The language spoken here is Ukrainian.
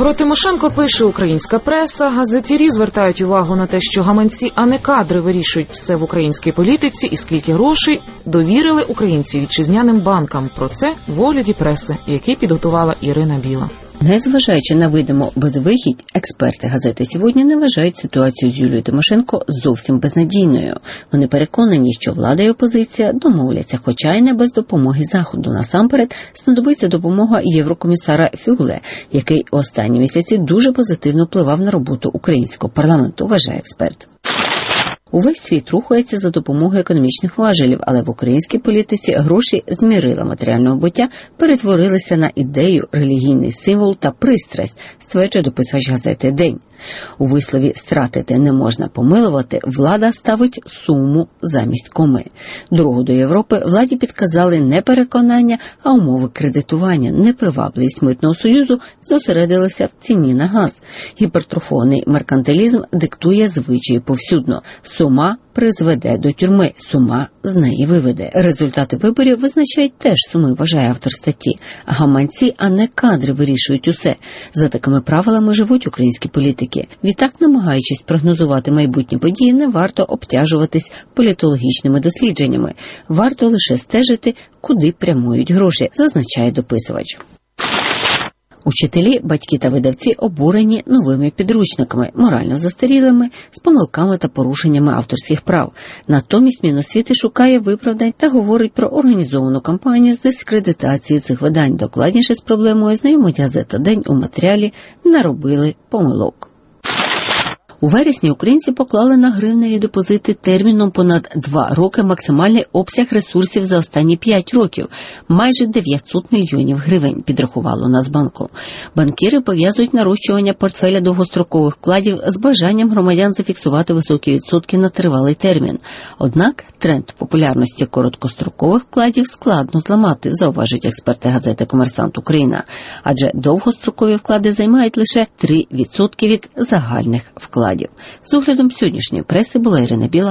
Про Тимошенко пише українська преса. Газетярі звертають увагу на те, що гаманці, а не кадри вирішують все в українській політиці і скільки грошей довірили українці вітчизняним банкам. Про це в огляді преси, який підготувала Ірина Біла. Незважаючи на видиму безвихідь, експерти газети «Сьогодні» не вважають ситуацію з Юлією Тимошенко зовсім безнадійною. Вони переконані, що влада і опозиція домовляться, хоча й не без допомоги Заходу. Насамперед, знадобиться допомога єврокомісара Фюле, який останні місяці дуже позитивно впливав на роботу українського парламенту, вважає експерт. Увесь світ рухається за допомогою економічних важелів, але в українській політиці гроші з мірила матеріального буття перетворилися на ідею, релігійний символ та пристрасть, стверджує дописувач газети «День». У вислові «стратити не можна помилувати» влада ставить суму замість коми. Дорогу до Європи владі підказали не переконання, а умови кредитування. Непривабливість митного союзу зосередилася в ціні на газ. Гіпертрофований меркантилізм диктує звичаї повсюдно. Сума призведе до тюрми, сума з неї виведе. Результати виборів визначають теж суми, вважає автор статті. Гаманці, а не кадри вирішують усе. За такими правилами живуть українські політики. Відтак, намагаючись прогнозувати майбутні події, не варто обтяжуватись політологічними дослідженнями. Варто лише стежити, куди прямують гроші, зазначає дописувач. Учителі, батьки та видавці обурені новими підручниками, морально застарілими, з помилками та порушеннями авторських прав. Натомість Міносвіти шукає виправдань та говорить про організовану кампанію з дискредитації цих видань. Докладніше з проблемою знайомить газета «День» у матеріалі «Наробили помилок». У вересні українці поклали на гривневі депозити терміном понад 2 роки максимальний обсяг ресурсів за останні 5 років – майже 900 мільйонів гривень, підрахувало Нацбанку. Банкіри пов'язують нарощування портфеля довгострокових вкладів з бажанням громадян зафіксувати високі відсотки на тривалий термін. Однак тренд популярності короткострокових вкладів складно зламати, зауважують експерти газети «Комерсант Україна». Адже довгострокові вклади займають лише 3% від загальних вкладів. З оглядом сьогоднішньої преси була Ірина Біла.